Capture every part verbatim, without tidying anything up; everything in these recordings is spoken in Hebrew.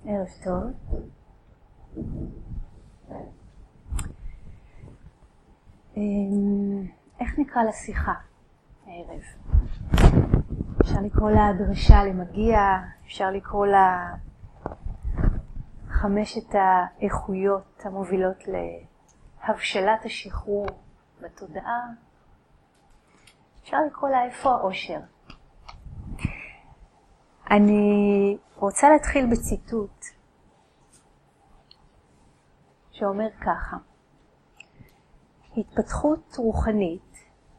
ערב טוב. איך נקרא לשיחה הערב? אפשר לקרוא לה דרשה למגיע, אפשר לקרוא לה חמשת האיכויות המובילות להבשלת השחרור בתודעה. אפשר לקרוא לה איפה האושר. אני רוצה להתחיל בציטוט שאומר ככה: התפתחות רוחנית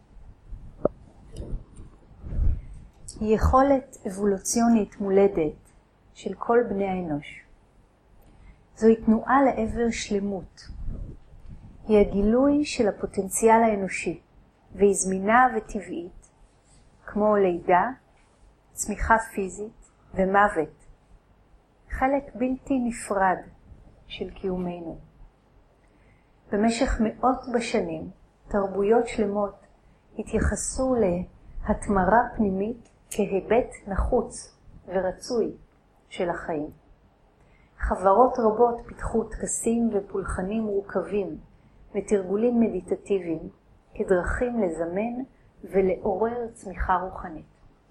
היא יכולת אבולוציונית מולדת של כל בני האנוש. זוהי תנועה לעבר שלמות. היא הגילוי של הפוטנציאל האנושי, והיא זמינה וטבעית, כמו לידה, צמיחה פיזית ומוות, חלק בלתי נפרד של קיומנו. במשך מאות בשנים, תרבויות שלמות התייחסו להתמרה פנימית כהיבט נחוץ ורצוי של החיים. חברות רבות פיתחו טקסים ופולחנים מורכבים ותרגולים מדיטטיביים כדרכים לזמן ולעורר צמיחה רוחנית.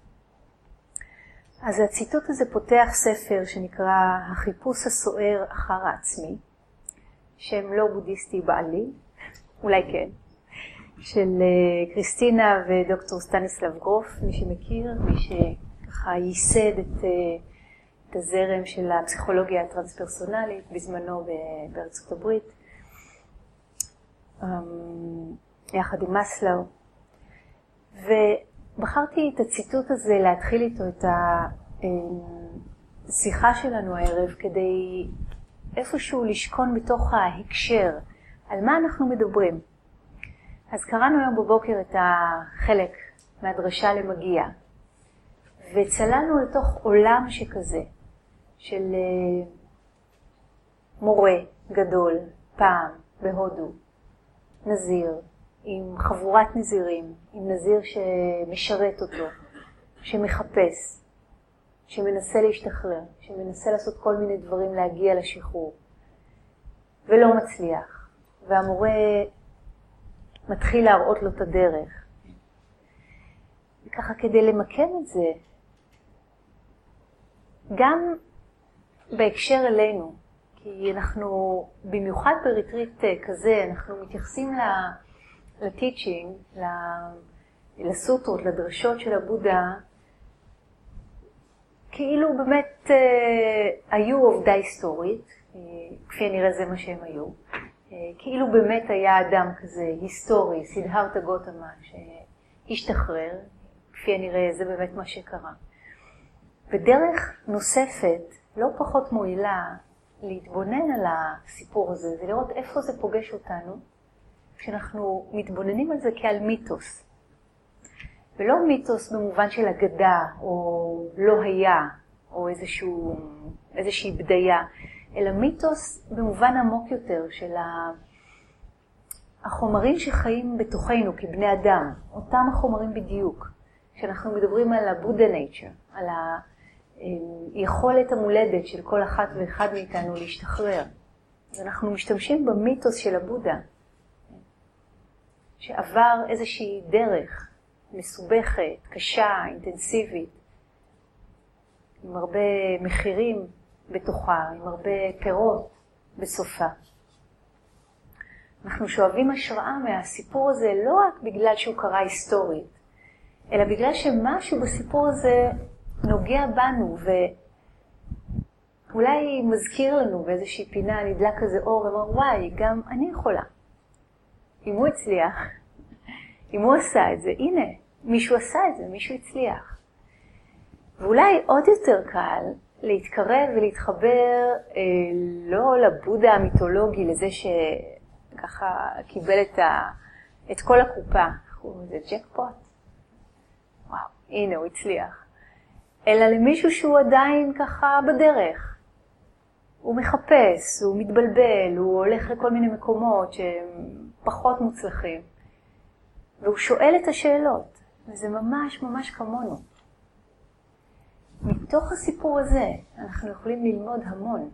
אז הציטוט הזה פותח ספר שנקרא החיפוש הסוער אחר העצמי, שם לא בודהיסטי בעלי, אולי כן, של קריסטינה ודוקטור סטניסלב גרוף, מי שמכיר, מי שככה ייסד את, את הזרם של הפסיכולוגיה הטרנספרסונלית בזמנו בארצות הברית, יחד עם מסלו. ובחרתי את הציטוט הזה להתחיל איתו את השיחה שלנו הערב, כדי איפשהו לשכון בתוך ההקשר, על מה אנחנו מדברים. אז קראנו היום בבוקר את החלק מהדרשה למגיע, וצללנו לתוך עולם שכזה, של מורה גדול, פעם, בהודו, נזיר, עם חבורת נזירים, עם נזיר שמשרת אותו, שמחפש, שמנסה להשתחרר, שמנסה לעשות כל מיני דברים להגיע לשחרור, ולא מצליח. והמורה מתחיל להראות לו את הדרך. וככה כדי למקם את זה, גם בהקשר אלינו, כי אנחנו, במיוחד בריטריט כזה, אנחנו מתייחסים לטיצ'ינג, לסוטרות, לדרשות של הבודה, כאילו באמת אה, היו עובדה היסטורית, אה, כפי נראה זה מה שהם היו. אה, כאילו באמת היה אדם כזה היסטורי, סידהרתה גותמה, שהשתחרר, כפי נראה זה באמת מה שקרה. ודרך נוספת, לא פחות מועילה, להתבונן על הסיפור הזה, זה לראות איפה זה פוגש אותנו, כשאנחנו מתבוננים על זה כעל מיתוס. ולא מיתוס במובן של אגדה, או לא היה, או איזשהו, איזושהי בדיה, אלא מיתוס במובן עמוק יותר של החומרים שחיים בתוכנו כבני אדם, אותם החומרים בדיוק, כשאנחנו מדברים על הבודה נייצ'ר, על היכולת המולדת של כל אחת ואחד מאיתנו להשתחרר. אז אנחנו משתמשים במיתוס של הבודה, שעבר איזושהי דרך, מסובכת, קשה, אינטנסיבית, עם הרבה מחירים בתוכה, עם הרבה פירות בסופה. אנחנו שואבים השראה מהסיפור הזה לא רק בגלל שהוא קרה היסטורית, אלא בגלל שמשהו בסיפור הזה נוגע בנו, ואולי מזכיר לנו באיזושהי פינה נדלק כזה אור, ואומר, וואי, גם אני יכולה. אם הוא הצליח, אם הוא עשה את זה, הנה, מישהו עשה את זה, מישהו הצליח. ואולי עוד יותר קל להתקרב ולהתחבר אה, לא לבודה המיתולוגי, לזה שככה קיבל את, ה, את כל הקופה. זה ג'קפוט. וואו, הנה הוא הצליח. אלא למישהו שהוא עדיין ככה בדרך. הוא מחפש, הוא מתבלבל, הוא הולך לכל מיני מקומות שהם פחות מוצלחים. והוא שואל את השאלות, וזה ממש ממש כמונו. מתוך הסיפור הזה אנחנו יכולים ללמוד המון.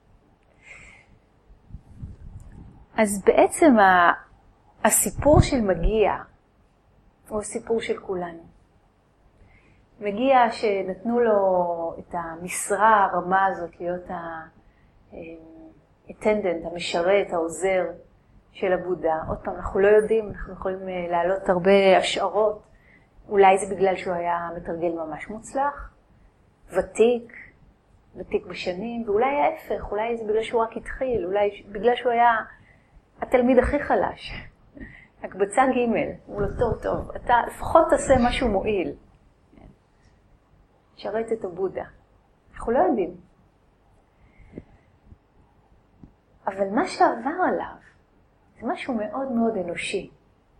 אז בעצם הסיפור של מגיע הוא הסיפור של כולנו. מגיע שנתנו לו את המשרה הרמה הזאת להיות ה-attendant, המשרת, העוזר של הבודה. עוד פעם, אנחנו לא יודעים, אנחנו יכולים להעלות הרבה השערות. אולי זה בגלל שהוא היה מתרגל ממש מוצלח, ותיק, ותיק בשנים, ואולי ההפך, אולי זה בגלל שהוא רק התחיל, אולי בגלל שהוא היה התלמיד הכי חלש. הקבצה ג' הוא לא טוב טוב, אתה לפחות תעשה משהו מועיל. שרת את הבודה. אנחנו לא יודעים. אבל מה שעבר עליו זה משהו מאוד מאוד אנושי.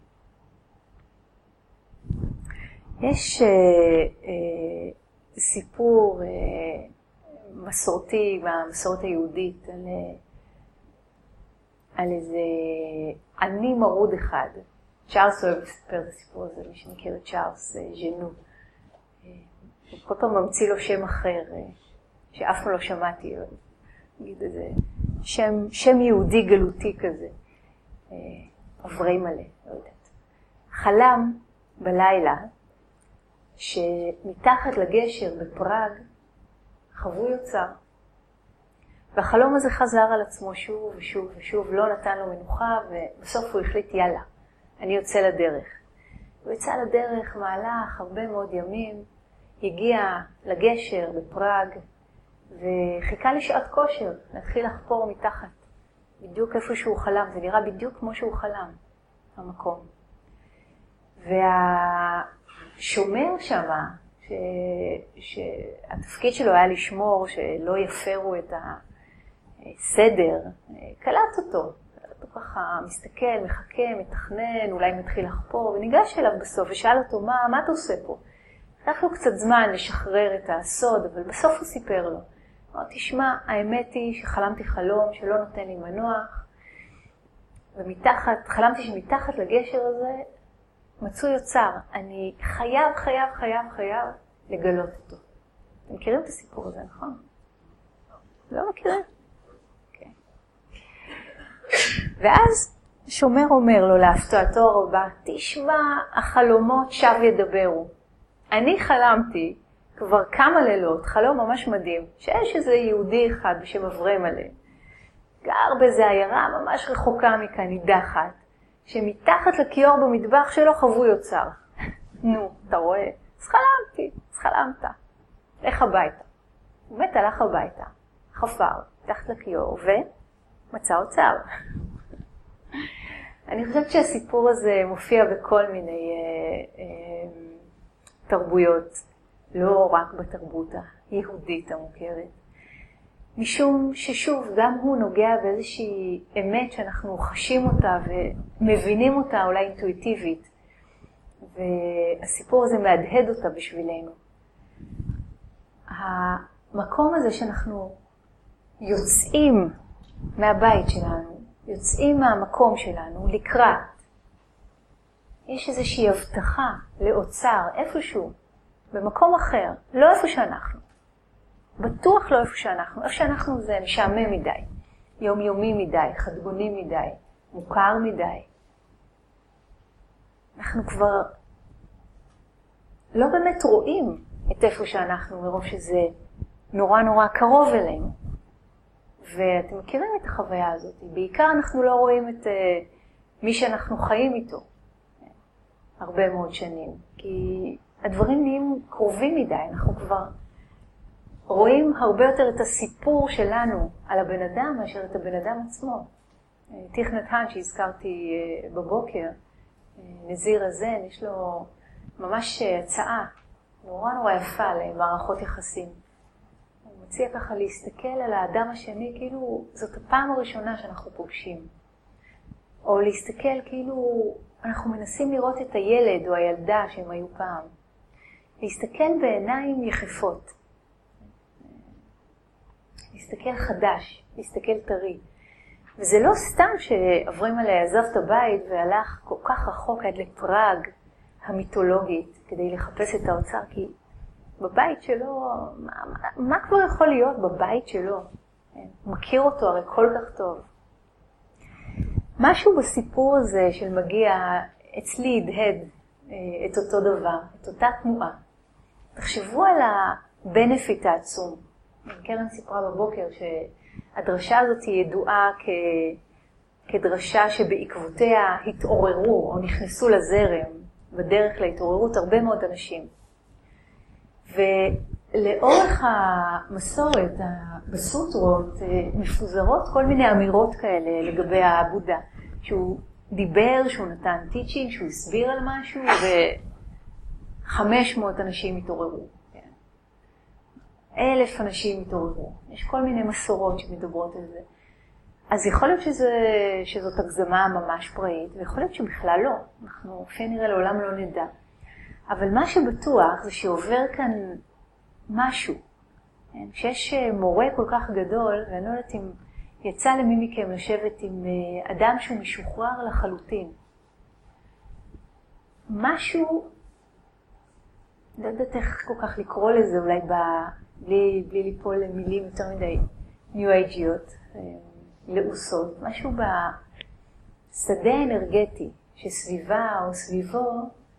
יש אה, אה, סיפור אה, מסורתי מהמסורת היהודית על, על איזה עני מרוד אחד. צ'ארלס אוהב לספר את הסיפור הזה, מי שמכיר את צ'ארלס ז'נו. הוא כל פעם ממציא לו שם אחר, שאף פעם לא שמעתי, נגיד איזה שם, שם יהודי גלותי כזה, עוברי מלא, לא יודעת. חלם בלילה שמתחת לגשר בפראג חבוי יוצר. והחלום הזה חזר על עצמו שוב ושוב ושוב, לא נתן לו מנוחה, ובסוף הוא החליט יאללה, אני יוצא לדרך. הוא יצא לדרך, מהלך הרבה מאוד ימים, הגיע לגשר בפראג, וחיכה לשעת כושר, להתחיל לחפור מתחת. בדיוק איפה שהוא חלם, זה נראה בדיוק כמו שהוא חלם, המקום. והשומר שמה, ש... שהתפקיד שלו היה לשמור שלא יפרו את הסדר, קלט אותו. קלט אותו ככה, מסתכל, מחכה, מתכנן, אולי מתחיל לחפור, וניגש אליו בסוף ושאל אותו, מה, מה אתה עושה פה? לקח לו קצת זמן לשחרר את הסוד, אבל בסוף הוא סיפר לו. אמר, תשמע, האמת היא שחלמתי חלום שלא נותן לי מנוח, ומתחת, חלמתי שמתחת לגשר הזה מצאו יוצר. אני חייב, חייב, חייב, חייב לגלות אותו. אתם מכירים את הסיפור הזה, נכון? לא מכירים? כן. ואז שומר אומר לו להפתעתו הרבה, תשמע, החלומות שב ידברו. אני חלמתי כבר כמה לילות, חלום ממש מדהים, שיש איזה יהודי אחד בשם עברי מלא, גר באיזה עיירה ממש רחוקה מכאן, נידחת, שמתחת לכיור במטבח שלו חבוי יוצר. נו, אתה רואה? אז חלמתי, אז חלמת. לך הביתה. הוא באמת הלך הביתה, חפר, מתחת לכיור, ומצא אוצר. אני חושבת שהסיפור הזה מופיע בכל מיני אה, אה, תרבויות, לא רק בתרבות היהודית המוכרת. משום ששוב, גם הוא נוגע באיזושהי אמת שאנחנו חשים אותה ומבינים אותה אולי אינטואיטיבית, והסיפור הזה מהדהד אותה בשבילנו. המקום הזה שאנחנו יוצאים מהבית שלנו, יוצאים מהמקום שלנו לקראת, יש איזושהי הבטחה לאוצר איפשהו, במקום אחר, לא איפה שאנחנו. בטוח לא איפה שאנחנו. איפה שאנחנו זה משעמם מדי, יומיומי מדי, חדגוני מדי, מוכר מדי. אנחנו כבר לא באמת רואים את איפה שאנחנו, מרוב שזה נורא נורא קרוב אלינו. ואתם מכירים את החוויה הזאת. בעיקר אנחנו לא רואים את uh, מי שאנחנו חיים איתו הרבה מאוד שנים. כי הדברים נהיים קרובים מדי. אנחנו כבר רואים הרבה יותר את הסיפור שלנו על הבן אדם מאשר את הבן אדם עצמו. תיך נתן שהזכרתי uh, בבוקר, uh, נזיר הזן, יש לו ממש הצעה נורא נורא יפה למערכות יחסים. הוא מציע ככה להסתכל על האדם השני כאילו זאת הפעם הראשונה שאנחנו פוגשים. או להסתכל כאילו אנחנו מנסים לראות את הילד או הילדה שהם היו פעם. להסתכל בעיניים יחפות. להסתכל חדש, להסתכל טרי. וזה לא סתם שעברים עליה עזב את הבית והלך כל כך רחוק עד לפראג המיתולוגית כדי לחפש את האוצר, כי בבית שלו, מה, מה, מה כבר יכול להיות בבית שלו? הוא מכיר אותו הרי כל כך טוב. משהו בסיפור הזה של מגיע, אצלי הדהד את אותו דבר, את אותה תנועה. תחשבו על הבנפיט העצום. קרן סיפרה בבוקר שהדרשה הזאת היא ידועה כ... כדרשה שבעקבותיה התעוררו או נכנסו לזרם בדרך להתעוררות הרבה מאוד אנשים. ולאורך המסורת, בסוטרות, מפוזרות כל מיני אמירות כאלה לגבי הבודה. שהוא דיבר, שהוא נתן טיצ'ינג, שהוא הסביר על משהו, וחמש מאות אנשים התעוררו. כן. אלף אנשים התעוררו. יש כל מיני מסורות שמדברות על זה. אז יכול להיות שזה, שזאת הגזמה ממש פראית, ויכול להיות שבכלל לא. אנחנו כפי נראה לעולם לא נדע. אבל מה שבטוח זה שעובר כאן משהו. כן? שיש מורה כל כך גדול, ואני לא יודעת אם יצא למי מכם לשבת עם אדם שהוא משוחרר לחלוטין. משהו, לא יודעת איך כל כך לקרוא לזה, אולי ב, בלי, בלי ליפול למילים יותר מדי ניו-אייג'יות, לעוסות, משהו בשדה האנרגטי שסביבה או סביבו,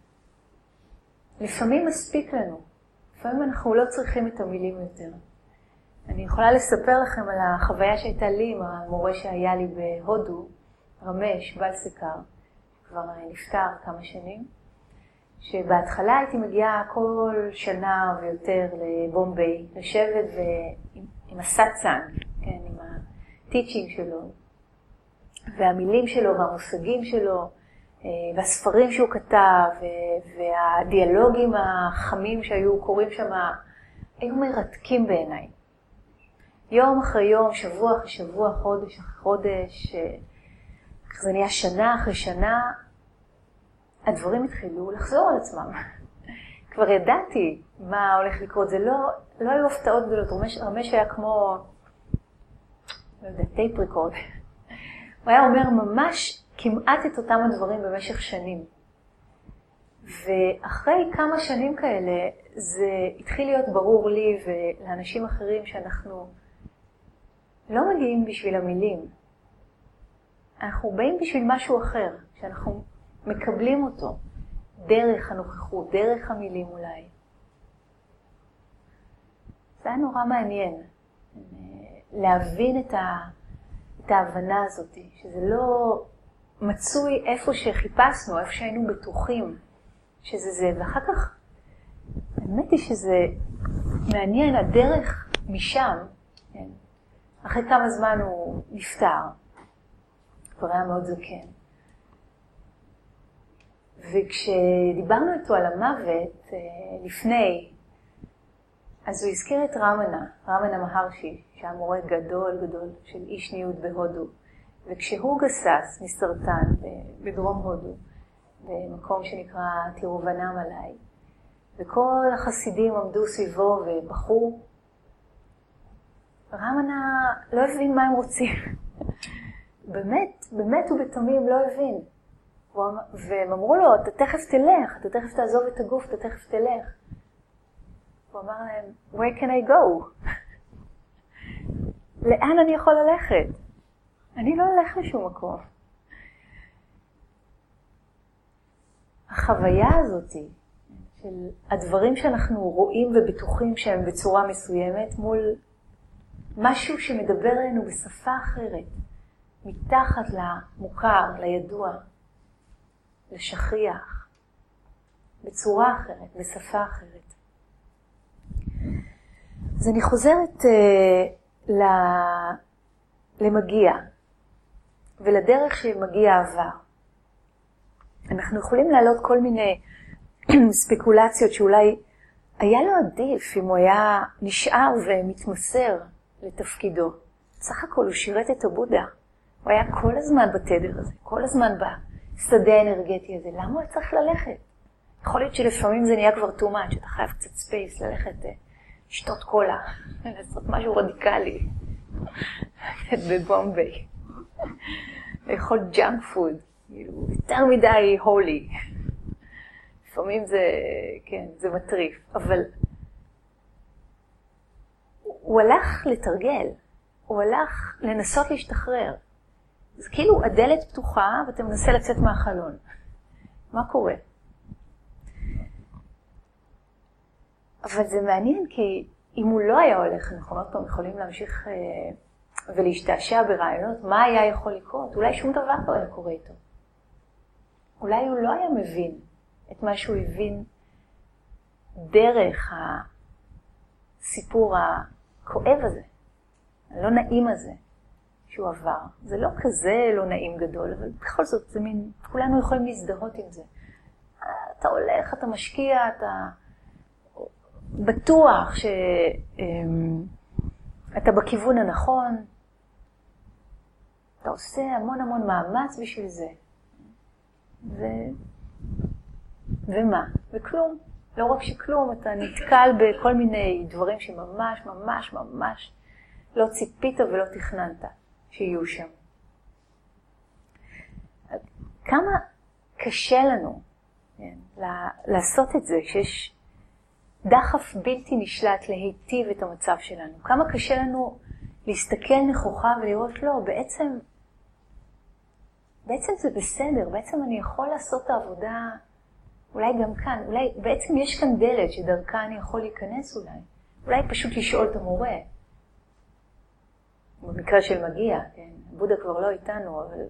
לפעמים מספיק לנו. לפעמים אנחנו לא צריכים את המילים יותר. אני יכולה לספר לכם על החוויה שהייתה לי עם המורה שהיה לי בהודו, רמש, בלסקר, כבר נפטר כמה שנים, שבהתחלה הייתי מגיעה כל שנה ויותר לבומביי, לשבת ועם, עם הסאצן, כן, עם הטיצ'ינג שלו, והמילים שלו והמושגים שלו, והספרים שהוא כתב, והדיאלוגים החמים שהיו קוראים שם, היו מרתקים בעיניי. יום אחרי יום, שבוע אחרי שבוע, חודש אחרי חודש, זה נהיה שנה אחרי שנה, הדברים התחילו לחזור על עצמם. כבר ידעתי מה הולך לקרות, זה לא, לא היו הפתעות גדולות, רמש, רמש היה כמו, לא יודע, טייפ ריקורד. הוא היה אומר ממש כמעט את אותם הדברים במשך שנים. ואחרי כמה שנים כאלה, זה התחיל להיות ברור לי ולאנשים אחרים שאנחנו לא מגיעים בשביל המילים. אנחנו באים בשביל משהו אחר, שאנחנו מקבלים אותו דרך הנוכחות, דרך המילים אולי. זה היה נורא מעניין להבין את, ה, את ההבנה הזאת, שזה לא מצוי איפה שחיפשנו, איפה שהיינו בטוחים שזה זה, ואחר כך האמת היא שזה מעניין, הדרך משם, כן? אחרי כמה זמן הוא נפטר, כבר היה מאוד זקן. וכשדיברנו איתו על המוות לפני, אז הוא הזכיר את רמנה, רמנה מהרשי, שהיה מורה גדול גדול של איש ניוד בהודו. וכשהוא גסס מסרטן בדרום הודו, במקום שנקרא תירובנמלאי, וכל החסידים עמדו סביבו ובחרו, רמנה לא הבין מה הם רוצים. באמת, באמת ובתמים לא הבין. והם אמרו לו, אתה תכף תלך, אתה תכף תעזוב את הגוף, אתה תכף תלך. הוא אמר להם, where can I go? לאן אני יכול ללכת? אני לא הולך לשום מקום. החוויה הזאת של הדברים שאנחנו רואים ובטוחים שהם בצורה מסוימת מול משהו שמדבר עלינו בשפה אחרת, מתחת למוכר, לידוע, לשכיח, בצורה אחרת, בשפה אחרת. אז אני חוזרת uh, למגיע ולדרך שמגיע עבר. אנחנו יכולים להעלות כל מיני ספקולציות שאולי היה לו עדיף אם הוא היה נשאר ומתמסר לתפקידו. סך הכל הוא שירת את הבודה. הוא היה כל הזמן בתדר הזה, כל הזמן בשדה האנרגטי הזה. למה הוא צריך ללכת? יכול להיות שלפעמים זה נהיה כבר too much, אתה חייב קצת ספייס ללכת לשתות קולה, לעשות משהו רדיקלי בבומביי. לאכול ג'אנק פוד, יותר מדי הולי. לפעמים זה, כן, זה מטריף. אבל הוא הלך לתרגל, הוא הלך לנסות להשתחרר. זה כאילו הדלת פתוחה ואתה מנסה לצאת מהחלון. מה קורה? אבל זה מעניין כי אם הוא לא היה הולך, אנחנו עוד פעם יכולים להמשיך אה, ולהשתעשע ברעיונות, מה היה יכול לקרות? אולי שום דבר לא היה קורה איתו. אולי הוא לא היה מבין את מה שהוא הבין דרך הסיפור הכואב הזה, הלא נעים הזה שהוא עבר. זה לא כזה לא נעים גדול, אבל בכל זאת זה מין, כולנו יכולים להזדהות עם זה. אתה הולך, אתה משקיע, אתה בטוח שאתה בכיוון הנכון, אתה עושה המון המון מאמץ בשביל זה. ו... ומה? וכלום. לא רק שכלום, אתה נתקל בכל מיני דברים שממש ממש ממש לא ציפית ולא תכננת שיהיו שם. כמה קשה לנו כן, לעשות את זה כשיש דחף בלתי נשלט להיטיב את המצב שלנו. כמה קשה לנו להסתכל נכוחה ולראות לא, בעצם בעצם זה בסדר, בעצם אני יכול לעשות את העבודה אולי גם כאן, אולי בעצם יש כאן דלת שדרכה אני יכול להיכנס אולי. אולי פשוט לשאול את המורה. במקרה של מגיע, כן? בודה כבר לא איתנו, אבל...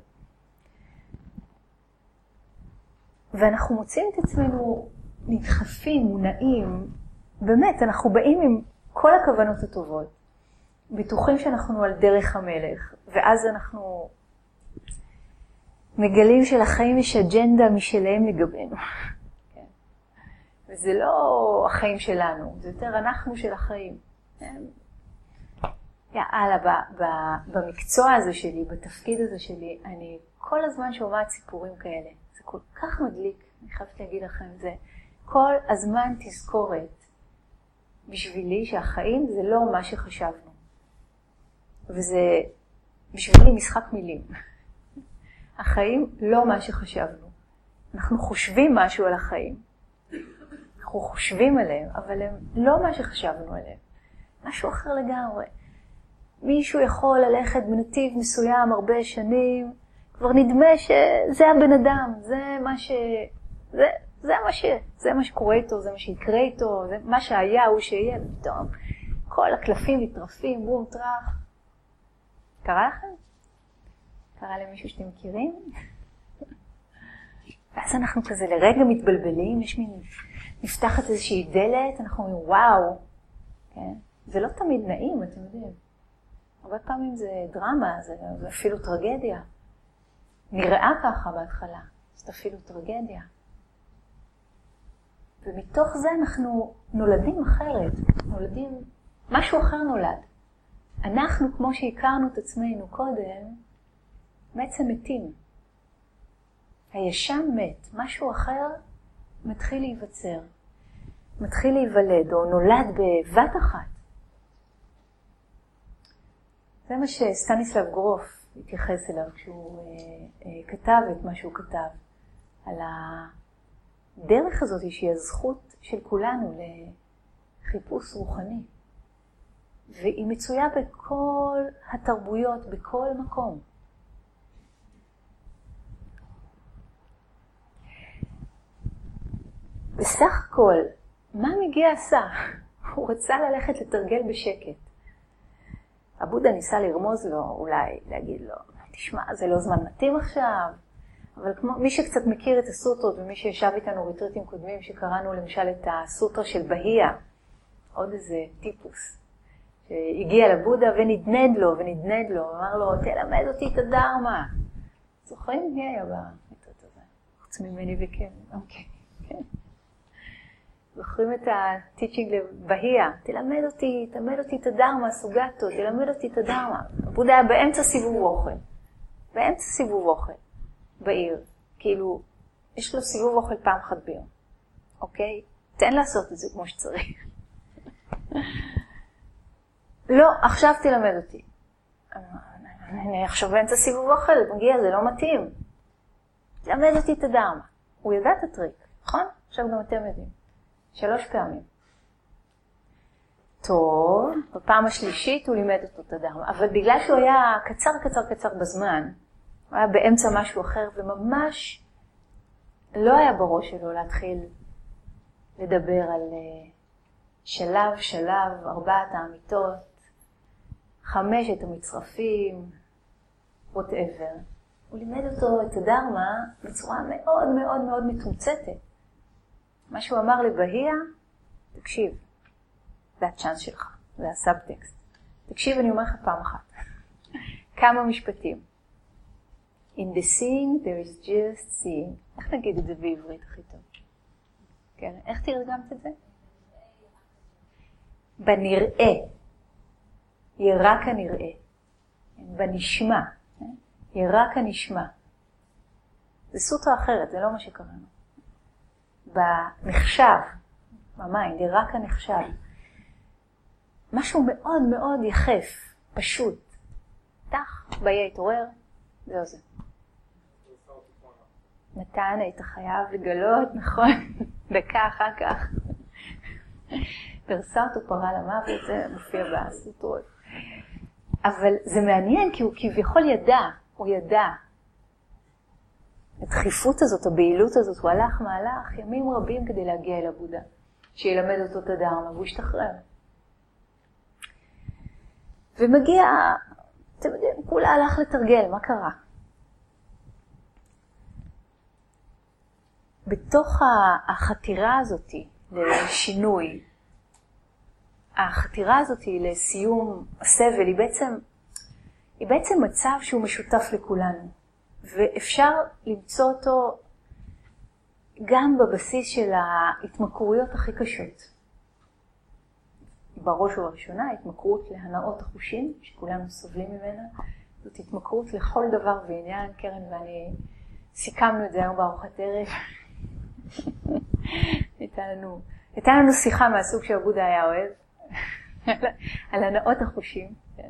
ואנחנו מוצאים את עצמנו נדחפים, מונעים. באמת, אנחנו באים עם כל הכוונות הטובות. בטוחים שאנחנו על דרך המלך. ואז אנחנו מגלים שלחיים יש אג'נדה משלהם לגבינו. וזה לא החיים שלנו, זה יותר אנחנו של החיים. יאללה, במקצוע הזה שלי, בתפקיד הזה שלי, אני כל הזמן שומעת סיפורים כאלה. זה כל כך מדליק, אני חייבת להגיד לכם, זה כל הזמן תזכורת בשבילי שהחיים זה לא מה שחשבנו. וזה בשבילי משחק מילים. החיים לא מה שחשבנו. אנחנו חושבים משהו על החיים. אנחנו חושבים עליהם, אבל הם לא מה שחשבנו עליהם. משהו אחר לגמרי. מישהו יכול ללכת בנתיב מסוים הרבה שנים, כבר נדמה שזה הבן אדם, זה מה ש... זה, זה מה ש... זה מה שקורה איתו, זה מה שיקרה איתו, זה מה שהיה הוא שיהיה, פתאום. כל הקלפים מתרפים, בום, טרח. קרה לכם? קרה למישהו שאתם מכירים? ואז אנחנו כזה לרגע מתבלבלים, יש מין... נפתחת איזושהי דלת, אנחנו אומרים, וואו, כן? זה לא תמיד נעים, אתם יודעים. הרבה פעמים זה דרמה, זה, זה אפילו טרגדיה. נראה ככה בהתחלה, זאת אפילו טרגדיה. ומתוך זה אנחנו נולדים אחרת, נולדים, משהו אחר נולד. אנחנו, כמו שהכרנו את עצמנו קודם, בעצם מתים. הישן מת, משהו אחר מתחיל להיווצר, מתחיל להיוולד או נולד בבת אחת. זה מה שסטניסלב גרוף התייחס אליו כשהוא אה, אה, כתב את מה שהוא כתב, על הדרך הזאת שהיא הזכות של כולנו לחיפוש רוחני. והיא מצויה בכל התרבויות, בכל מקום. בסך הכל, מה מגיע עשה? הוא רצה ללכת לתרגל בשקט. הבודה ניסה לרמוז לו, אולי להגיד לו, תשמע, זה לא זמן מתאים עכשיו. אבל כמו מי שקצת מכיר את הסוטרות, ומי שישב איתנו ריטריטים קודמים, שקראנו למשל את הסוטרה של בהיה, עוד איזה טיפוס, שהגיע לבודה ונדנד לו, ונדנד לו, אמר לו, תלמד אותי את הדרמה. זוכרים מי היה בריטריט הזה? חוץ ממני וכן, אוקיי, כן. זוכרים את הטיצ'ינג לבהיה, תלמד אותי, תלמד אותי את הדרמה, סוגתו, תלמד אותי את הדרמה. הבודה היה באמצע סיבוב אוכל, באמצע סיבוב אוכל, בעיר. כאילו, יש לו סיבוב אוכל פעם אחת ביום, אוקיי? תן לעשות את זה כמו שצריך. לא, עכשיו תלמד אותי. אני עכשיו באמצע סיבוב אוכל, מגיע, זה לא מתאים. תלמד אותי את הדרמה. הוא ידע את הטריק, נכון? עכשיו גם אתם יודעים. שלוש פעמים. טוב, בפעם השלישית הוא לימד אותו את הדרמה, אבל בגלל שהוא היה קצר קצר קצר בזמן, הוא היה באמצע משהו אחר, וממש לא היה בראש שלו להתחיל לדבר על שלב, שלב, ארבעת האמיתות, חמשת המצרפים, whatever. הוא לימד אותו את הדרמה בצורה מאוד מאוד מאוד מתומצתת. מה שהוא אמר לבהיה, תקשיב, זה הצ'אנס שלך, זה הסאבטקסט. תקשיב, אני אומר לך פעם אחת. כמה משפטים. In the seeing there is just seeing. איך נגיד את זה בעברית הכי טוב? כן, איך תרגמת את זה? בנראה. ירק הנראה. בנשמע. ירק הנשמע. זה סוטרה אחרת, זה לא מה שקראנו. בנחשב, במיינד, ירק הנחשב. משהו מאוד מאוד יחף, פשוט. תח, ביה התעורר, זהו זה. נתן, היית חייב לגלות, נכון? דקה אחר כך. פרסה אותו פרה למוות, זה מופיע בסוטרות. אבל זה מעניין כי הוא כביכול ידע, הוא ידע. הדחיפות הזאת, הבהילות הזאת, הוא הלך מהלך ימים רבים כדי להגיע אל הבודה, שילמד אותו את הדרמה, והוא השתחרר. ומגיע, אתם יודעים, כולה הלך לתרגל, מה קרה? בתוך החתירה הזאת לשינוי, החתירה הזאת לסיום הסבל, היא בעצם, היא בעצם מצב שהוא משותף לכולנו. ואפשר למצוא אותו גם בבסיס של ההתמכרויות הכי קשות. בראש ובראשונה, התמכרות להנאות החושים, שכולנו סובלים ממנה. זאת התמכרות לכל דבר ועניין. קרן ואני סיכמנו את זה היום בארוחת ערב. הייתה לנו, הייתה לנו שיחה מהסוג שהבודה היה אוהב, על הנאות החושים. כן.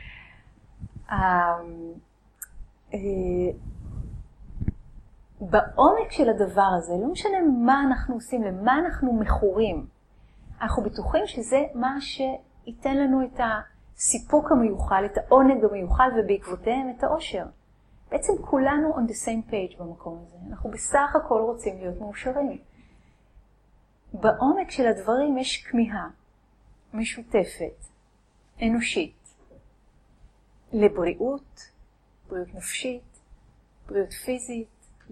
בעומק של הדבר הזה, לא משנה מה אנחנו עושים, למה אנחנו מכורים, אנחנו בטוחים שזה מה שייתן לנו את הסיפוק המיוחל, את העונג המיוחל, ובעקבותיהם את האושר. בעצם כולנו on the same page במקום הזה. אנחנו בסך הכל רוצים להיות מאושרים. בעומק של הדברים יש כמיהה משותפת, אנושית, לבריאות, בריאות נפשית, בריאות פיזית,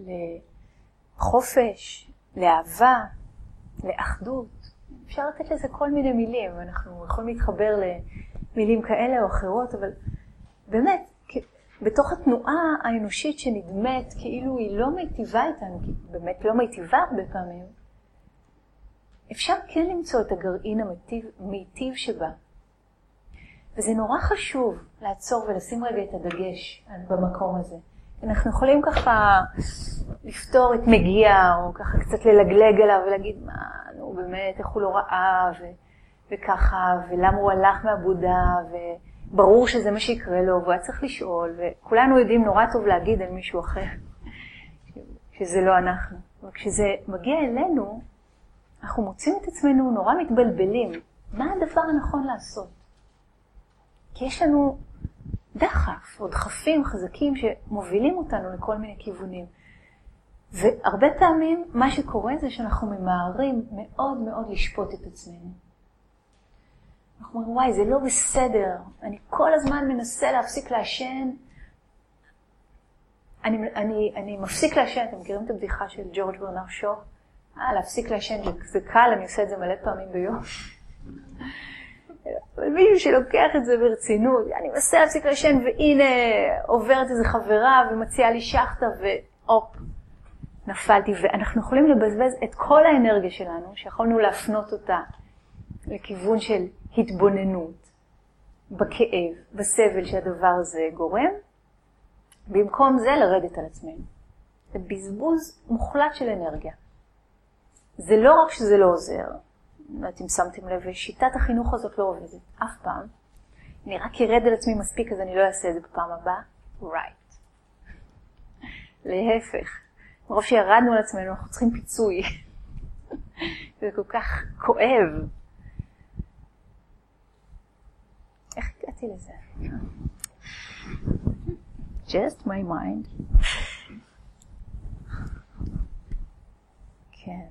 לחופש, לאהבה, לאחדות. אפשר לתת לזה כל מיני מילים, ואנחנו יכולים להתחבר למילים כאלה או אחרות, אבל באמת, בתוך התנועה האנושית שנדמת כאילו היא לא מיטיבה איתנו, כי באמת לא מיטיבה הרבה פעמים, אפשר כן למצוא את הגרעין המיטיב שבה. וזה נורא חשוב לעצור ולשים רגע את הדגש במקום הזה. אנחנו יכולים ככה לפתור את מגיע, או ככה קצת ללגלג עליו ולהגיד, מה, נו באמת, איך הוא לא ראה, ו- וככה, ולמה הוא הלך מהבודה, וברור שזה מה שיקרה לו, והוא היה צריך לשאול, וכולנו יודעים נורא טוב להגיד על מישהו אחר, שזה לא אנחנו. וכשזה מגיע אלינו, אנחנו מוצאים את עצמנו נורא מתבלבלים. מה הדבר הנכון לעשות? כי יש לנו דחף או דחפים חזקים שמובילים אותנו לכל מיני כיוונים. והרבה פעמים מה שקורה זה שאנחנו ממהרים מאוד מאוד לשפוט את עצמנו. אנחנו אומרים, וואי, זה לא בסדר. אני כל הזמן מנסה להפסיק לעשן. אני, אני, אני מפסיק לעשן. אתם מכירים את הבדיחה של ג'ורג' ברנרד שו? אה, להפסיק לעשן זה קל, אני עושה את זה מלא פעמים ביום. אבל מישהו שלוקח את זה ברצינות, אני מנסה להפסיק לעשן, והנה עוברת איזו חברה ומציעה לי שחטה, ואופ, נפלתי. ואנחנו יכולים לבזבז את כל האנרגיה שלנו, שיכולנו להפנות אותה לכיוון של התבוננות, בכאב, בסבל שהדבר הזה גורם, במקום זה לרדת על עצמנו. זה בזבוז מוחלט של אנרגיה. זה לא רק שזה לא עוזר, אתם שמתם לב, שיטת החינוך הזאת לא עובדת אף פעם. אני רק ירד על עצמי מספיק, אז אני לא אעשה את זה בפעם הבאה. right. להפך. מרוב שירדנו על עצמנו, אנחנו צריכים פיצוי. זה כל כך כואב. איך הגעתי לזה? Just my mind. כן.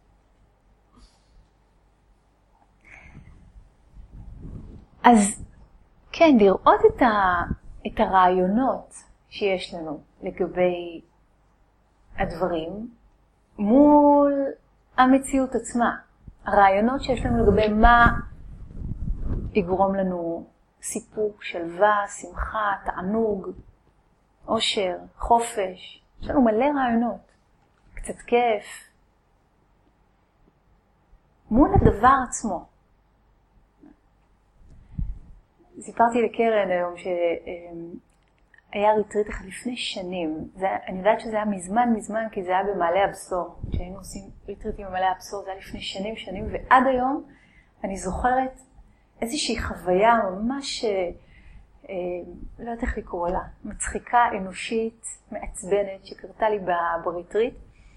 אז כן, לראות את, ה, את הרעיונות שיש לנו לגבי הדברים מול המציאות עצמה. הרעיונות שיש לנו לגבי מה יגרום לנו סיפוק, שלווה, שמחה, תענוג, אושר, חופש. יש לנו מלא רעיונות. קצת כיף. מול הדבר עצמו. סיפרתי לקרן היום שהיה ריטריט אחד לפני שנים. זה, אני יודעת שזה היה מזמן מזמן, כי זה היה במעלה הבשור. כשהיינו עושים ריטריטים במעלה הבשור, זה היה לפני שנים שנים, ועד היום אני זוכרת איזושהי חוויה ממש, אה, לא יודעת איך לקרוא לה, מצחיקה, אנושית, מעצבנת, שקרתה לי בריטריט.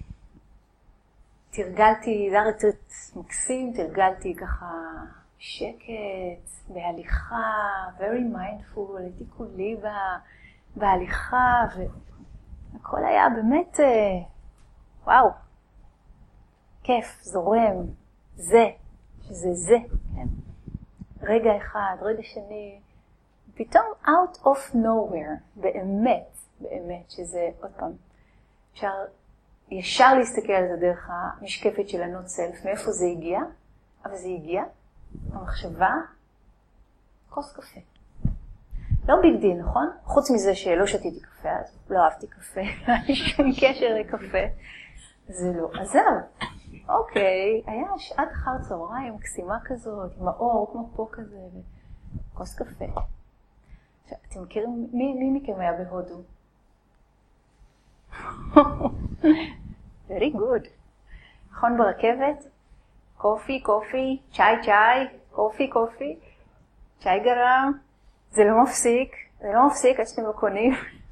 תרגלתי, זה היה ריטריט מקסים, תרגלתי ככה שקט, בהליכה, very mindful, הייתי כולי בהליכה, והכל היה באמת, וואו, כיף, זורם, זה, שזה זה, כן? רגע אחד, רגע שני, פתאום out of nowhere, באמת, באמת, שזה עוד פעם, אפשר ישר להסתכל על זה דרך המשקפת של ה-not self, מאיפה זה הגיע, אבל זה הגיע, המחשבה, כוס קפה. לא ביג דיל, נכון? חוץ מזה שלא שתיתי קפה, אז לא אהבתי קפה, לא היה שום קשר לקפה, זה לא עזר. אוקיי, היה שעת אחר צהריים, מקסימה כזאת, עם האור, כמו פה כזה, וכוס קפה. עכשיו, אתם מכירים, מי, מי מכם היה בהודו? Very good. נכון ברכבת? קופי, קופי, צ'אי, צ'אי, קופי, קופי, צ'אי גרם. זה לא מפסיק, זה לא מפסיק עד שאתם לא קונים.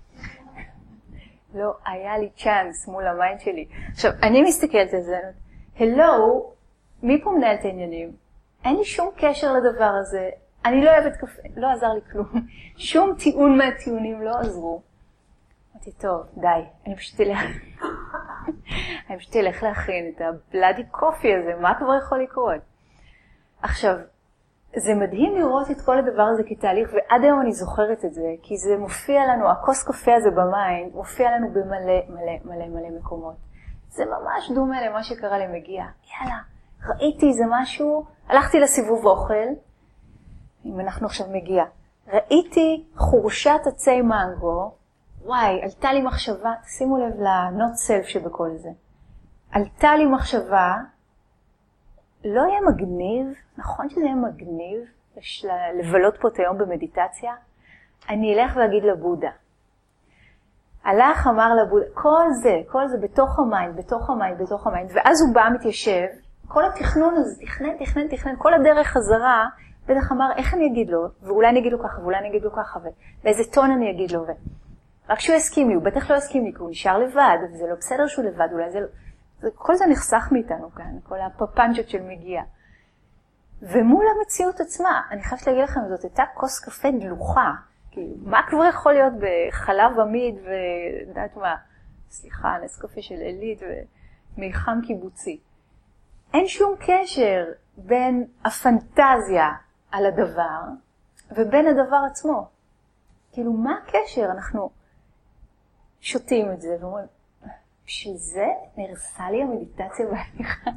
לא, היה לי צ'אנס מול המיינד שלי. עכשיו, אני מסתכלת על זה, הלו, מי פה מנהל את העניינים? אין לי שום קשר לדבר הזה, אני לא אוהבת קפה, לא עזר לי כלום. שום טיעון מהטיעונים לא עזרו. אמרתי, טוב, די, אני פשוט אלך, אני פשוט אלך להכין את הבלאדי קופי הזה, מה כבר יכול לקרות? עכשיו, זה מדהים לראות את כל הדבר הזה כתהליך, ועד היום אני זוכרת את זה, כי זה מופיע לנו, הכוס קפה הזה במיינד, מופיע לנו במלא מלא מלא מלא מקומות. זה ממש דומה למה שקרה למגיע. יאללה, ראיתי איזה משהו, הלכתי לסיבוב אוכל, אם אנחנו עכשיו מגיע, ראיתי חורשת עצי מנגו, וואי, עלתה לי מחשבה, שימו לב ל-not self שבכל זה. עלתה לי מחשבה, לא יהיה מגניב, נכון שזה יהיה מגניב, לבלות פה את היום במדיטציה, אני אלך ואגיד לבודה. הלך, אמר לבודה, כל זה, כל זה בתוך המיינד, בתוך המיינד, בתוך המיינד, ואז הוא בא, מתיישב, כל התכנון הזה, תכנן, תכנן, תכנן, כל הדרך חזרה, בטח אמר, איך אני אגיד לו, ואולי אני אגיד לו ככה, ואולי אני אגיד לו ככה, ובאיזה טון אני אגיד לו, ו... רק שהוא יסכים לי, הוא בטח לא יסכים לי, כי הוא נשאר לבד, וזה לא בסדר שהוא לבד, אולי זה לא... זה, כל זה נחסך מאיתנו כאן, כל הפפנצ'ות של מגיע. ומול המציאות עצמה, אני חייבת להגיד לכם, זאת הייתה כוס קפה דלוחה, כאילו, מה כבר יכול להיות בחלב עמיד ודעת מה, סליחה, נס קפה של אלית ומיחם קיבוצי. אין שום קשר בין הפנטזיה על הדבר ובין הדבר עצמו. כאילו, מה הקשר? אנחנו שותים את זה ואומרים, בשביל זה נרסה לי המדיטציה בהליכה.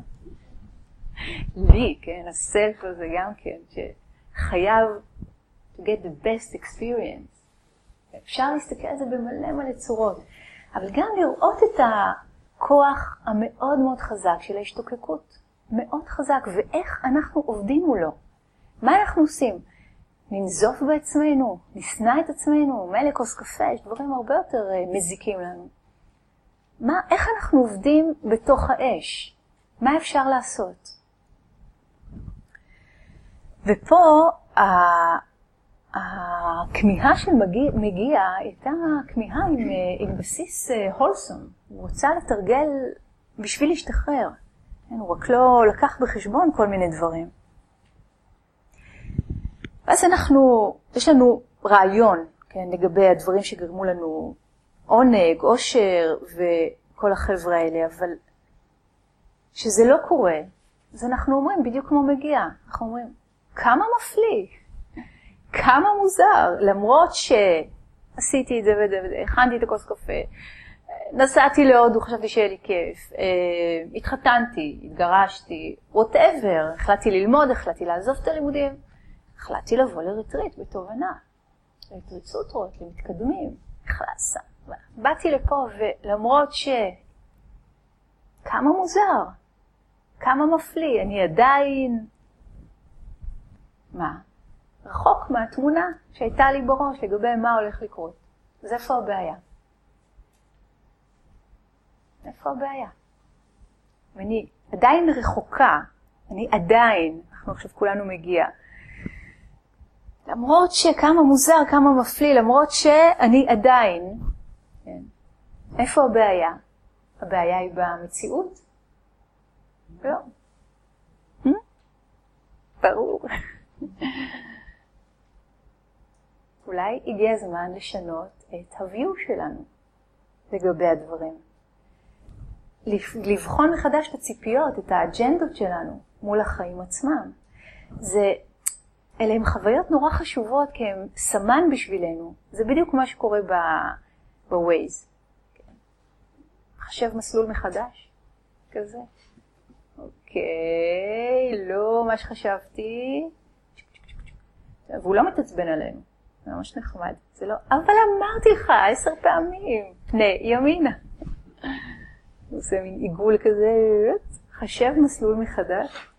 לי, כן, הסלף הזה גם כן, שחייב to get the best experience. אפשר להסתכל על זה במלא מלא צורות, אבל גם לראות את הכוח המאוד מאוד חזק של ההשתוקקות. מאוד חזק, ואיך אנחנו עובדים מולו. מה אנחנו עושים? ננזוף בעצמנו, נסנע את עצמנו, מלא כוס קפה, יש דברים הרבה יותר מזיקים לנו. מה, איך אנחנו עובדים בתוך האש? מה אפשר לעשות? ופה הכמיהה של מגיע, מגיע הייתה כמיהה עם, עם בסיס הולסום. הוא רוצה לתרגל בשביל להשתחרר. הוא רק לא לקח בחשבון כל מיני דברים. ואז אנחנו יש לנו רעיון, כן, לגבי הדברים שגרמו לנו עונג, עושר וכל החבר'ה האלה, אבל שזה לא קורה, אז אנחנו אומרים בדיוק כמו מגיע, אנחנו אומרים, כמה מפליא, כמה מוזר, למרות שעשיתי את זה וזה וזה, הכנתי את הכוס קפה, נסעתי להודו, חשבתי שיהיה לי כיף, התחתנתי, התגרשתי, whatever, החלטתי ללמוד, החלטתי לעזוב את הלימודים, החלטתי לבוא לריטריט בתובנה, לריטריט סוטרות, למתקדמים, החלטה. באתי לפה ולמרות ש... כמה מוזר, כמה מפליא, אני עדיין... מה? רחוק מהתמונה שהייתה לי בראש לגבי מה הולך לקרות. אז איפה הבעיה? איפה הבעיה? ואני עדיין רחוקה, אני עדיין, אנחנו עכשיו כולנו מגיע, למרות שכמה מוזר, כמה מפליא, למרות שאני עדיין, כן. איפה הבעיה? הבעיה היא במציאות? לא. Hmm? ברור. אולי הגיע הזמן לשנות את הוויו שלנו לגבי הדברים. לבחון מחדש את הציפיות, את האג'נדות שלנו מול החיים עצמם. זה, אלה הם חוויות נורא חשובות כי הם סמן בשבילנו. זה בדיוק מה שקורה ב-Waze. חשב מסלול מחדש, כזה. אוקיי, לא מה שחשבתי. והוא לא מתעצבן עלינו. זה ממש נחמד. זה לא, אבל אמרתי לך עשר פעמים. פני ימינה. הוא עושה מין עיגול כזה, חשב מסלול מחדש.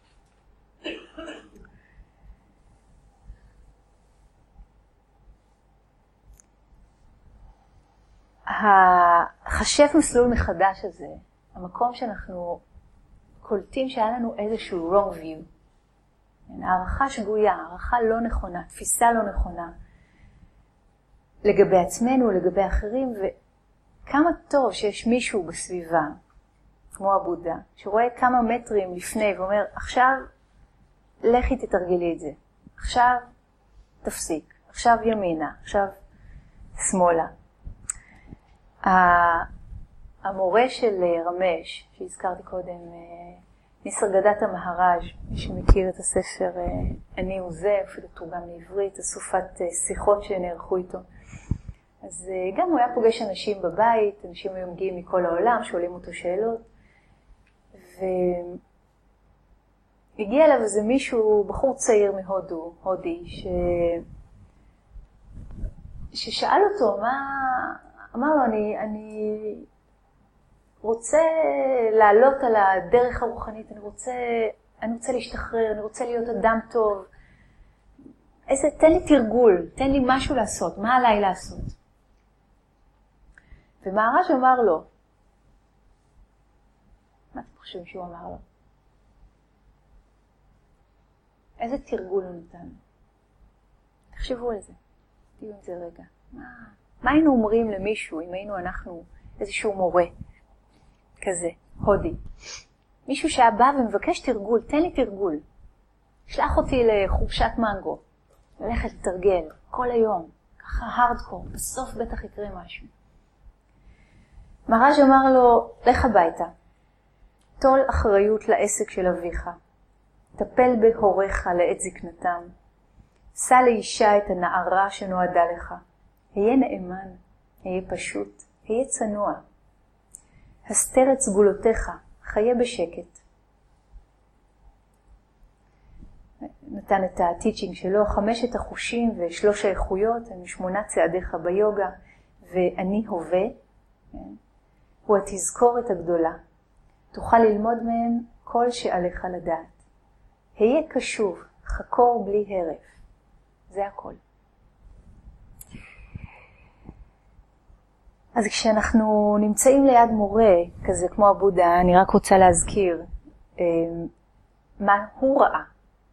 החשב מסלול מחדש הזה, המקום שאנחנו קולטים שהיה לנו איזשהו wrong view, הערכה שגויה, הערכה לא נכונה, תפיסה לא נכונה, לגבי עצמנו, לגבי אחרים, וכמה טוב שיש מישהו בסביבה, כמו הבודה, שרואה כמה מטרים לפני ואומר, עכשיו לכי תתרגלי את זה, עכשיו תפסיק, עכשיו ימינה, עכשיו שמאלה. המורה של רמש, שהזכרתי קודם, ניסרגדתה מהראז', מי שמכיר את הספר אני הוא זה, אפילו תורגם לעברית, אסופת שיחות שנערכו איתו. אז גם הוא היה פוגש אנשים בבית, אנשים היו מגיעים מכל העולם, שואלים אותו שאלות, והגיע אליו איזה מישהו, בחור צעיר מהודו, הודי, ש... ששאל אותו, מה... אמר לו, אני, אני רוצה לעלות על הדרך הרוחנית, אני רוצה, אני רוצה להשתחרר, אני רוצה להיות אדם טוב. איזה, תן לי תרגול, תן לי משהו לעשות, מה עליי לעשות? ומהראז' אמר לו, מה אתם חושבים שהוא אמר לו? איזה תרגול הוא נתן? תחשבו על זה, תהיו עם זה רגע. מה? מה היינו אומרים למישהו אם היינו אנחנו איזשהו מורה כזה, הודי? מישהו שהיה בא ומבקש תרגול, תן לי תרגול. שלח אותי לחופשת מנגו, ללכת לתרגל כל היום, ככה הרדקור, בסוף בטח יקרה משהו. מהראז' אמר לו, לך הביתה, תול אחריות לעסק של אביך, טפל בהוריך לעת זקנתם, שא לאישה את הנערה שנועדה לך, היה נאמן, היה פשוט, היה צנוע. הסתר את סגולותיך, חיה בשקט. נתן את הטיצ'ינג שלו, חמשת החושים ושלוש האיכויות, הם שמונה צעדיך ביוגה, ואני הווה, הוא התזכורת הגדולה. תוכל ללמוד מהם כל שעליך לדעת. היה קשוב, חקור בלי הרף. זה הכל. אז כשאנחנו נמצאים ליד מורה, כזה כמו הבודה, אני רק רוצה להזכיר מה הוא ראה.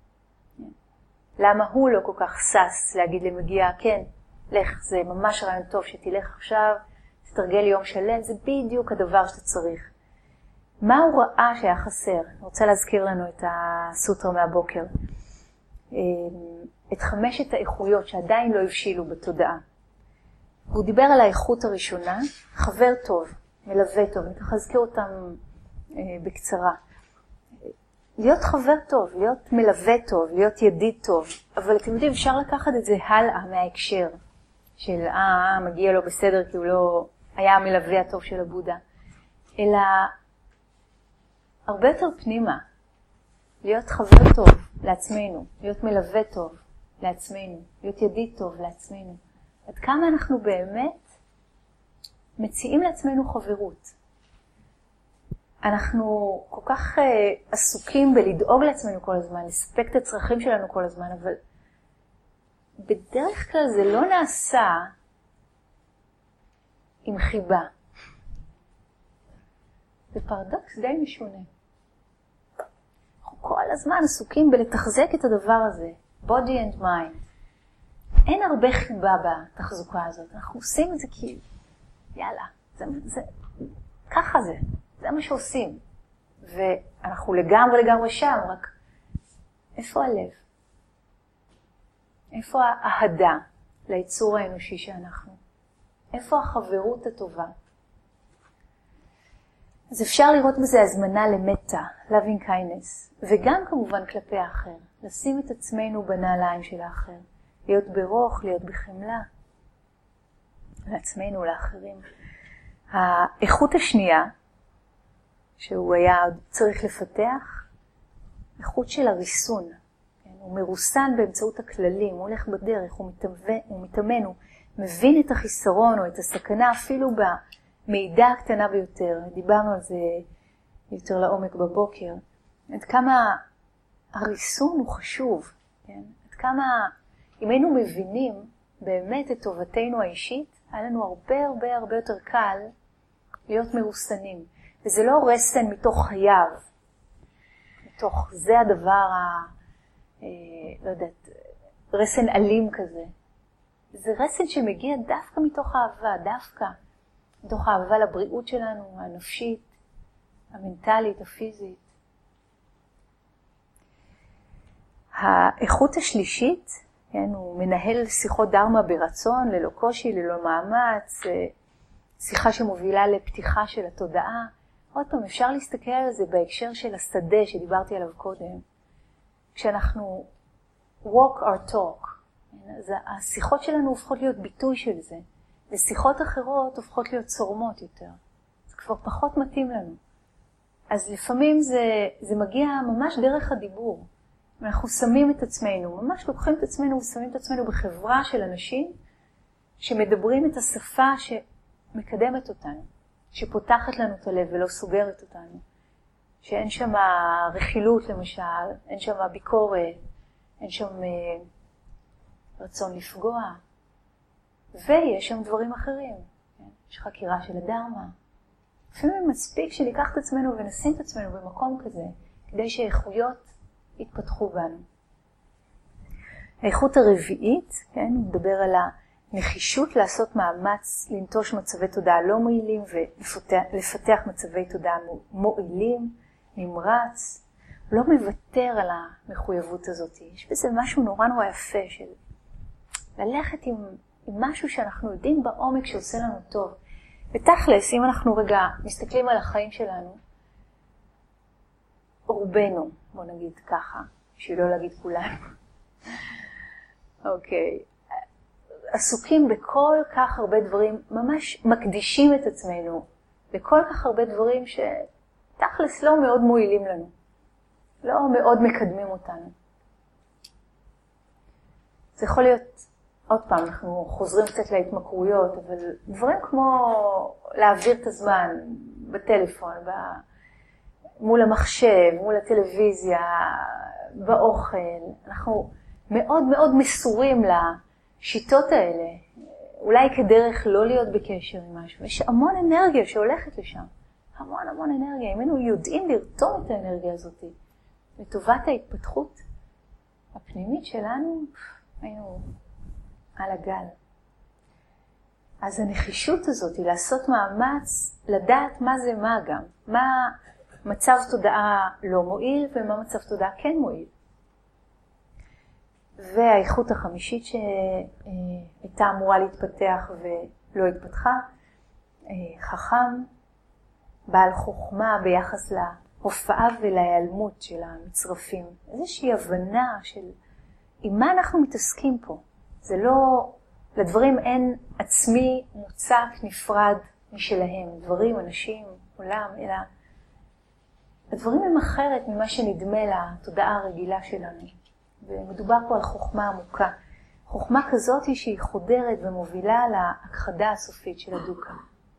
למה הוא לא כל כך סס להגיד למגיע, כן, לך, זה ממש רעיון טוב שתלך עכשיו, תתרגל יום שלם, זה בדיוק הדבר שאתה צריך. מה הוא ראה שהיה חסר? אני רוצה להזכיר לנו את הסוטרה מהבוקר. את חמשת האיכויות שעדיין לא הבשילו בתודעה. הוא דיבר על האיכות הראשונה, חבר טוב, מלווה טוב, אני ככה אזכיר אותם אה, בקצרה. להיות חבר טוב, להיות מלווה טוב, להיות ידיד טוב, אבל אתם יודעים, אפשר לקחת את זה הלאה מההקשר של אה, מגיע לו בסדר כי הוא לא היה המלווה הטוב של הבודה, אלא הרבה יותר פנימה, להיות חבר טוב לעצמנו, להיות מלווה טוב לעצמנו, להיות ידיד טוב לעצמנו. עד כמה אנחנו באמת מציעים לעצמנו חברות. אנחנו כל כך uh, עסוקים בלדאוג לעצמנו כל הזמן, לספק את הצרכים שלנו כל הזמן, אבל בדרך כלל זה לא נעשה עם חיבה. זה פרדוקס די משונה. אנחנו כל הזמן עסוקים בלתחזק את הדבר הזה, body and mind. אין הרבה חיבה בתחזוקה הזאת. אנחנו עושים את זה כי, יאללה, זה, זה, ככה זה, זה מה שעושים. ואנחנו לגמרי לגמרי שם, רק איפה הלב? איפה האהדה ליצור האנושי שאנחנו? איפה החברות הטובה? אז אפשר לראות בזה הזמנה למטה, loving kindness, וגם כמובן כלפי האחר, לשים את עצמנו בנעליים של האחר, להיות ברוך, להיות בחמלה, לעצמנו, לאחרים. האיכות השנייה, שהוא היה צריך לפתח, איכות של הריסון. כן? הוא מרוסן באמצעות הכללים, הוא הולך בדרך, הוא מתאמן, הוא מתאמן, הוא מבין את החיסרון או את הסכנה אפילו במידע הקטנה ביותר. דיברנו על זה יותר לעומק בבוקר. עד כמה הריסון הוא חשוב. כן? עד כמה, אם היינו מבינים באמת את טובתנו האישית, היה לנו הרבה הרבה הרבה יותר קל להיות מרוסנים. וזה לא רסן מתוך חייו, מתוך זה הדבר, ה, אה, לא יודעת, רסן אלים כזה. זה רסן שמגיע דווקא מתוך אהבה, דווקא מתוך אהבה לבריאות שלנו, הנפשית, המנטלית, הפיזית. האיכות השלישית, כן, הוא מנהל שיחות דרמה ברצון, ללא קושי, ללא מאמץ, שיחה שמובילה לפתיחה של התודעה. עוד פעם, אפשר להסתכל על זה בהקשר של השדה שדיברתי עליו קודם. כשאנחנו walk our talk, אז השיחות שלנו הופכות להיות ביטוי של זה, ושיחות אחרות הופכות להיות צורמות יותר. זה כבר פחות מתאים לנו. אז לפעמים זה, זה מגיע ממש דרך הדיבור. אנחנו שמים את עצמנו, ממש לוקחים את עצמנו ושמים את עצמנו בחברה של אנשים שמדברים את השפה שמקדמת אותנו, שפותחת לנו את הלב ולא סוגרת אותנו. שאין שם רכילות למשל, אין שם ביקורת, אין שם רצון לפגוע. ויש שם דברים אחרים. יש חקירה של הדרמה. לפעמים מספיק שניקח את עצמנו ונשים את עצמנו במקום כזה, כדי שהאיכויות יתפתחו בנו. האיכות הרביעית, כן, הוא מדבר על הנחישות לעשות מאמץ לנטוש מצבי תודעה לא מועילים ולפתח מצבי תודעה מועילים, נמרץ. הוא לא מוותר על המחויבות הזאת. יש בזה משהו נורא נורא יפה של ללכת עם, עם משהו שאנחנו יודעים בעומק שעושה לנו טוב. ותכלס, אם אנחנו רגע מסתכלים על החיים שלנו, רובנו, בוא נגיד ככה, בשביל לא להגיד כולנו. אוקיי. עסוקים בכל כך הרבה דברים, ממש מקדישים את עצמנו לכל כך הרבה דברים שתכלס לא מאוד מועילים לנו. לא מאוד מקדמים אותנו. זה יכול להיות, עוד פעם, אנחנו חוזרים קצת להתמכרויות, אבל דברים כמו להעביר את הזמן בטלפון, ב... מול המחשב, מול הטלוויזיה, באוכל. אנחנו מאוד מאוד מסורים לשיטות האלה, אולי כדרך לא להיות בקשר עם משהו. יש המון אנרגיה שהולכת לשם, המון המון אנרגיה. אם היינו יודעים לרתום את האנרגיה הזאת לטובת ההתפתחות הפנימית שלנו, היינו על הגל. אז הנחישות הזאת היא לעשות מאמץ, לדעת מה זה מה גם, מה מצב תודעה לא מועיל ומה מצב תודעה כן מועיל. והאיכות החמישית שהייתה אמורה להתפתח ולא התפתחה, חכם, בעל חוכמה ביחס להופעה ולהיעלמות של המצרפים. איזושהי הבנה של עם מה אנחנו מתעסקים פה. זה לא, לדברים אין עצמי מוצק נפרד משלהם. דברים, אנשים, עולם, אלא הדברים הם אחרת ממה שנדמה לתודעה הרגילה שלנו. ומדובר פה על חוכמה עמוקה. חוכמה כזאת היא שהיא חודרת ומובילה להכחדה הסופית של הדוקה.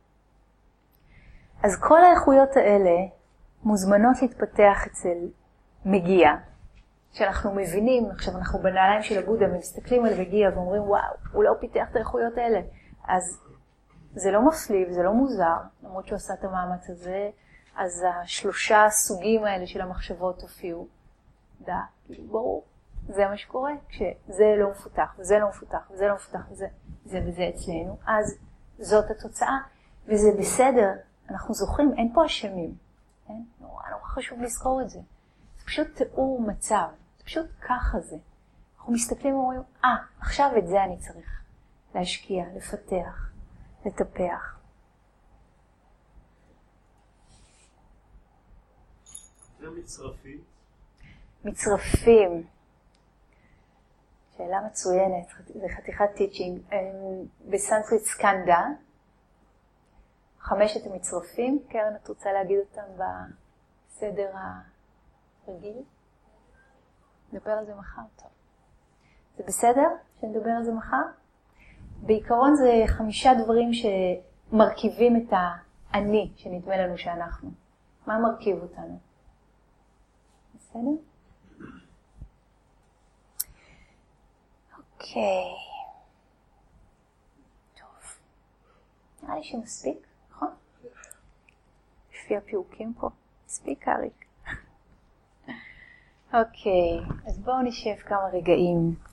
אז כל האיכויות האלה מוזמנות להתפתח אצל מגיע. שאנחנו מבינים, עכשיו אנחנו בנעליים של הבודה, מסתכלים על מגיע ואומרים, וואו, הוא לא פיתח את האיכויות האלה. אז זה לא מפליב, זה לא מוזר, למרות שהוא עשה את המאמץ הזה, אז השלושה סוגים האלה של המחשבות הופיעו. דה, ברור, זה מה שקורה, כשזה לא מפותח, וזה לא מפותח, וזה לא מפותח, וזה זה וזה אצלנו, אז זאת התוצאה, וזה בסדר, אנחנו זוכרים, אין פה אשמים, כן? נורא נורא חשוב לזכור את זה. זה פשוט תיאור מצב, זה פשוט ככה זה. אנחנו מסתכלים ואומרים, אה, עכשיו את זה אני צריך להשקיע, לפתח, לטפח. זה מצרפים? מצרפים. שאלה מצוינת, זה חתיכת טיצ'ינג. בסנסקריט סקנדה, חמשת המצרפים, קרן, את רוצה להגיד אותם בסדר הרגיל? נדבר על זה מחר, טוב. זה בסדר שנדבר על זה מחר? בעיקרון זה חמישה דברים שמרכיבים את האני שנדמה לנו שאנחנו. מה מרכיב אותנו? בסדר? אוקיי. טוב. נראה לי שמספיק, נכון? לפי הפירוקים פה. מספיק, אריק. אוקיי, אז בואו נשב כמה רגעים.